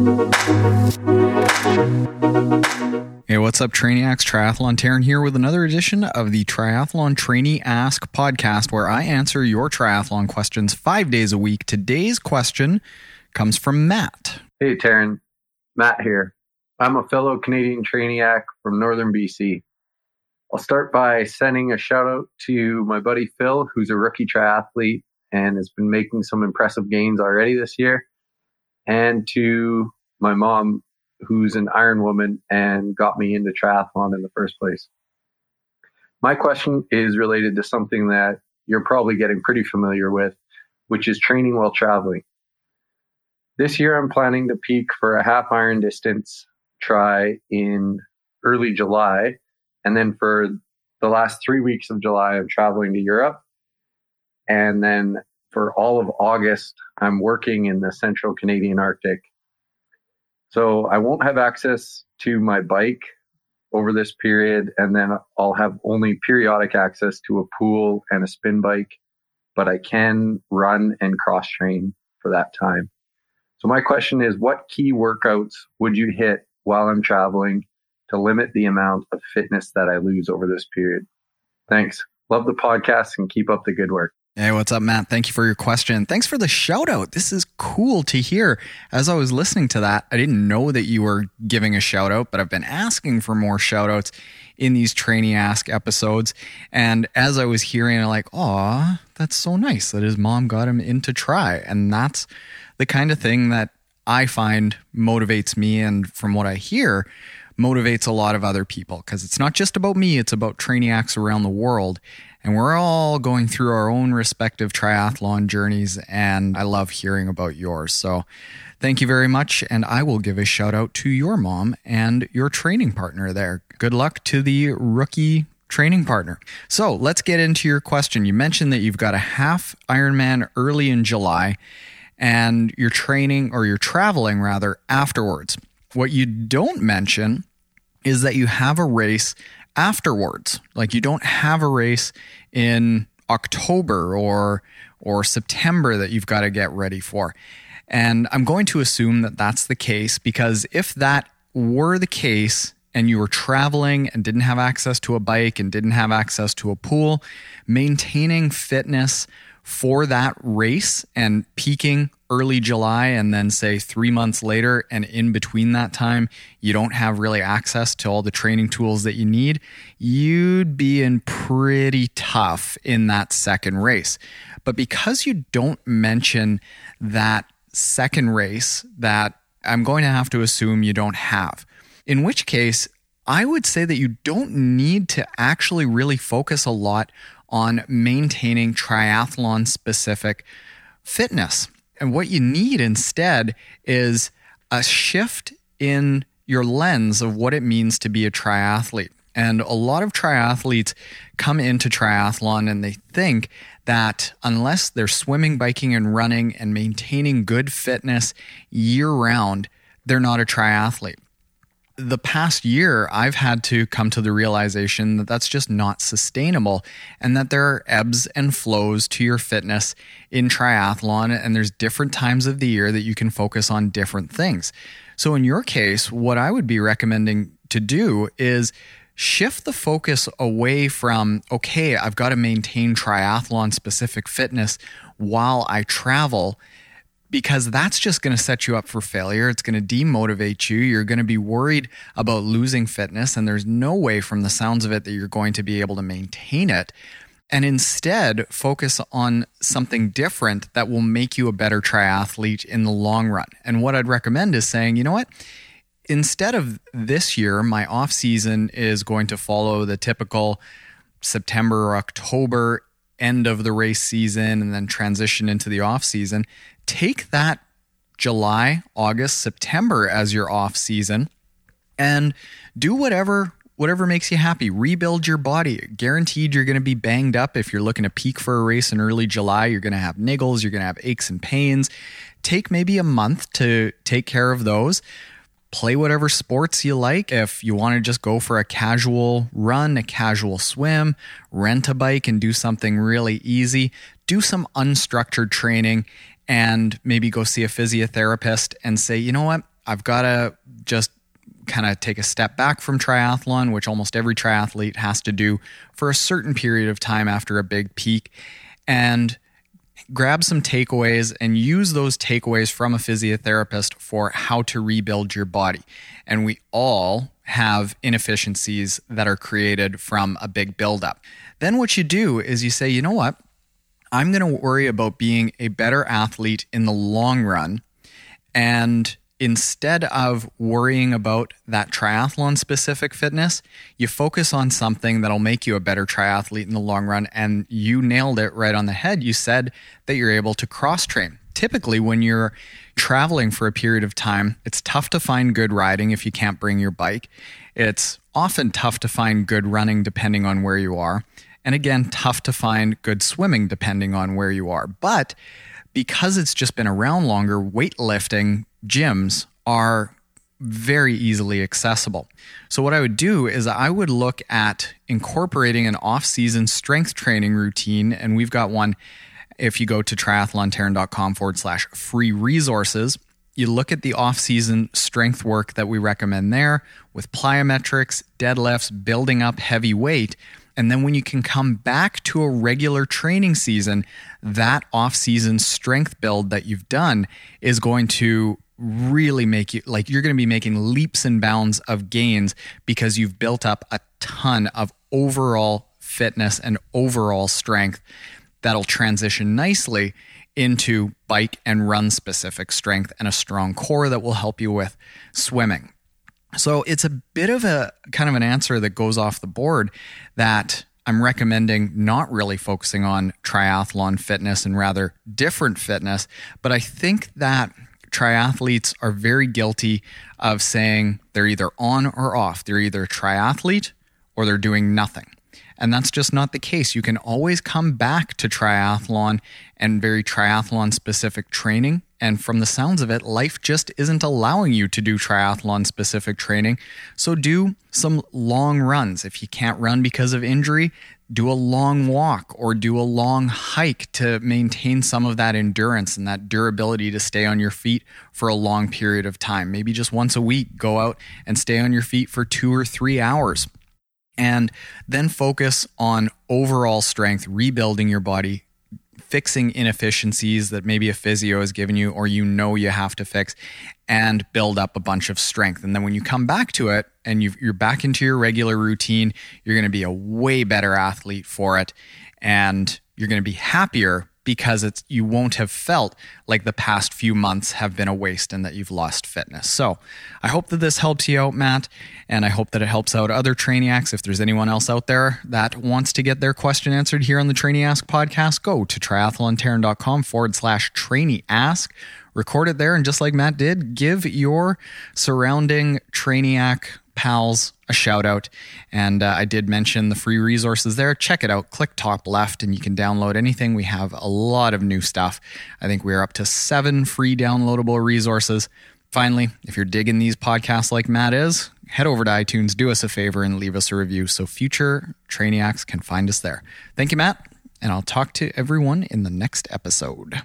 Hey, what's up, Trainiacs? Triathlon Taryn here with another edition of the Triathlon Trainee Ask podcast, where I answer your triathlon questions 5 days a week. Today's question comes from Matt. Hey, Taryn. Matt here. I'm a fellow Canadian Trainiac from Northern BC. I'll start by sending a shout out to my buddy Phil, who's a rookie triathlete and has been making some impressive gains already this year, and to my mom, who's an Iron woman and got me into triathlon in the first place. My question is related to something that you're probably getting pretty familiar with, which is training while traveling. This year, I'm planning to peak for a half Iron distance try in early July. And then for the last 3 weeks of July, I'm traveling to Europe. And then for all of August, I'm working in the central Canadian Arctic. So I won't have access to my bike over this period, and then I'll have only periodic access to a pool and a spin bike, but I can run and cross-train for that time. So my question is, what key workouts would you hit while I'm traveling to limit the amount of fitness that I lose over this period? Thanks. Love the podcast and keep up the good work. Hey, what's up, Matt? Thank you for your question. Thanks for the shout out. This is cool to hear. As I was listening to that, I didn't know that you were giving a shout out, but I've been asking for more shout outs in these Trainee Ask episodes. And as I was hearing, I'm like, aw, that's so nice that his mom got him into try. And that's the kind of thing that I find motivates me, and from what I hear, motivates a lot of other people, because it's not just about me, it's about Trainiacs around the world. And we're all going through our own respective triathlon journeys, and I love hearing about yours. So thank you very much, and I will give a shout out to your mom and your training partner there. Good luck to the rookie training partner. So let's get into your question. You mentioned that you've got a half Ironman early in July, and you're training, or you're traveling rather, afterwards. What you don't mention is that you have a race afterwards. Like, you don't have a race in October or September that you've got to get ready for. And I'm going to assume that that's the case, because if that were the case and you were traveling and didn't have access to a bike and didn't have access to a pool, maintaining fitness for that race and peaking early July, and then say 3 months later, and in between that time, you don't have really access to all the training tools that you need, you'd be in pretty tough in that second race. But because you don't mention that second race, that I'm going to have to assume you don't have. In which case, I would say that you don't need to actually really focus a lot on maintaining triathlon specific fitness. And what you need instead is a shift in your lens of what it means to be a triathlete. And a lot of triathletes come into triathlon and they think that unless they're swimming, biking, and running and maintaining good fitness year round, they're not a triathlete. The past year, I've had to come to the realization that that's just not sustainable, and that there are ebbs and flows to your fitness in triathlon, and there's different times of the year that you can focus on different things. So in your case, what I would be recommending to do is shift the focus away from, okay, I've got to maintain triathlon specific fitness while I travel, because that's just going to set you up for failure. It's going to demotivate you. You're going to be worried about losing fitness, and there's no way from the sounds of it that you're going to be able to maintain it. And instead, focus on something different that will make you a better triathlete in the long run. And what I'd recommend is saying, you know what? Instead of this year, my off season is going to follow the typical September or October end of the race season and then transition into the off season. Take that July, August, September as your off season and do whatever makes you happy. Rebuild your body. Guaranteed you're going to be banged up. If you're looking to peak for a race in early July, you're going to have niggles, you're going to have aches and pains. Take maybe a month to take care of those. Play whatever sports you like. If you want to just go for a casual run, a casual swim, rent a bike and do something really easy, do some unstructured training and maybe go see a physiotherapist and say, you know what? I've got to just kind of take a step back from triathlon, which almost every triathlete has to do for a certain period of time after a big peak, and grab some takeaways and use those takeaways from a physiotherapist for how to rebuild your body. And we all have inefficiencies that are created from a big buildup. Then what you do is you say, you know what? I'm going to worry about being a better athlete in the long run. And instead of worrying about that triathlon specific fitness, you focus on something that'll make you a better triathlete in the long run. And you nailed it right on the head. You said that you're able to cross train. Typically, when you're traveling for a period of time, it's tough to find good riding if you can't bring your bike. It's often tough to find good running depending on where you are. And again, tough to find good swimming depending on where you are. But because it's just been around longer, weightlifting gyms are very easily accessible. So what I would do is I would look at incorporating an off-season strength training routine. And we've got one. If you go to triathlonterran.com/free resources, you look at the off-season strength work that we recommend there with plyometrics, deadlifts, building up heavy weight. And then when you can come back to a regular training season, that off-season strength build that you've done is going to really make you, like, you're going to be making leaps and bounds of gains because you've built up a ton of overall fitness and overall strength that'll transition nicely into bike and run specific strength and a strong core that will help you with swimming. So it's a bit of a kind of an answer that goes off the board that I'm recommending not really focusing on triathlon fitness and rather different fitness. But I think that triathletes are very guilty of saying they're either on or off. They're either a triathlete or they're doing nothing. And that's just not the case. You can always come back to triathlon and very triathlon specific training. And from the sounds of it, life just isn't allowing you to do triathlon specific training. So do some long runs. If you can't run because of injury, do a long walk or do a long hike to maintain some of that endurance and that durability to stay on your feet for a long period of time. Maybe just once a week, go out and stay on your feet for 2 or 3 hours. And then focus on overall strength, rebuilding your body, fixing inefficiencies that maybe a physio has given you or you know you have to fix, and build up a bunch of strength. And then when you come back to it and you're back into your regular routine, you're going to be a way better athlete for it. And you're going to be happier because you won't have felt like the past few months have been a waste and that you've lost fitness. So I hope that this helps you out, Matt, and I hope that it helps out other Trainiacs. If there's anyone else out there that wants to get their question answered here on the Trainiask podcast, go to triathlonterran.com/Trainiask. Record it there, and just like Matt did, give your surrounding Trainiac pals a shout out. And I did mention the free resources there. Check it out. Click top left and you can download anything. We have a lot of new stuff. I think we're up to 7 free downloadable resources. Finally, if you're digging these podcasts like Matt is, head over to iTunes, do us a favor and leave us a review so future Trainiacs can find us there. Thank you, Matt. And I'll talk to everyone in the next episode.